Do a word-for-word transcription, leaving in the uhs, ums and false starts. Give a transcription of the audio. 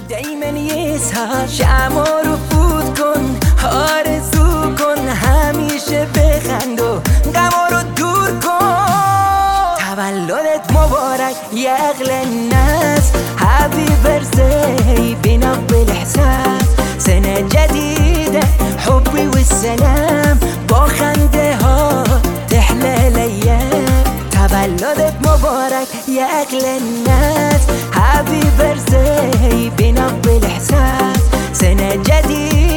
دايما يسهر شمع رو فوت کن، آرزو کن همیشه بخند و غما رو دور کن. تولدت مبارك يا أغلى الناس، هابي بيرثداي بنبض الإحساس. سنة جديدة حبي والسلام، با خنده ها تحلى الأيام. تولدت مبارك يا أغلى الناس، هابي بيرثداي بنبض الإحساس. سنة جديدة